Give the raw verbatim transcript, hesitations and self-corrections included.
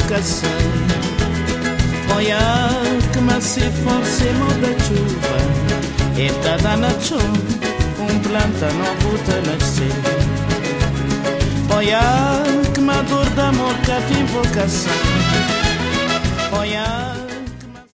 invocação. Olha que me se force da chuva, e tá dando chuva, um planta novo tá nascer. Olha que me dor da amor que invocação. Olha